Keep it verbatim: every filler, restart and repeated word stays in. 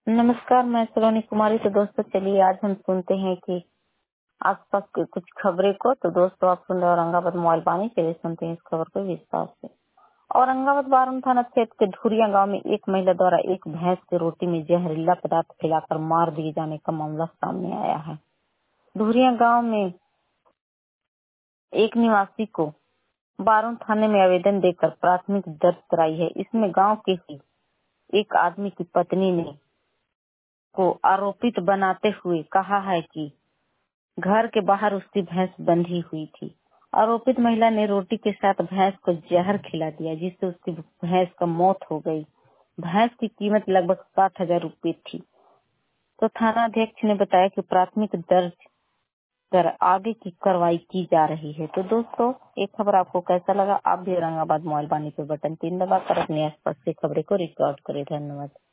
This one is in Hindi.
नमस्कार, मैं सलोनी कुमारी। तो दोस्तों चलिए आज हम सुनते हैं कि आसपास की कुछ खबरें को। तो दोस्तों आप सुन रहे हैं औरंगाबाद मोबाइल पानी। चलिए सुनते हैं इस खबर को विस्तार से। औरंगाबाद बारून थाना क्षेत्र के ढुरिया गांव में एक महिला द्वारा एक भैंस की रोटी में जहरीला पदार्थ खिलाकर मार दिए जाने का मामला सामने आया है। ढुरिया गांव में एक निवासी को बारून थाने में आवेदन देकर प्राथमिक दर्ज कराई है। इसमें गाँव के ही एक आदमी की पत्नी ने को आरोपित बनाते हुए कहा है कि घर के बाहर उसकी भैंस बंधी हुई थी। आरोपित महिला ने रोटी के साथ भैंस को जहर खिला दिया, जिससे उसकी भैंस का मौत हो गई। भैंस की कीमत लगभग साठ हजार रूपए थी। तो थाना अध्यक्ष ने बताया कि प्राथमिक दर्ज कर आगे की कार्रवाई की जा रही है। तो दोस्तों एक खबर आपको कैसा लगा? आप भी औरंगाबाद मोबाइल पानी पे बटन तीन दबाकर अपने आसपास की खबरें को रिकॉर्ड करें। धन्यवाद।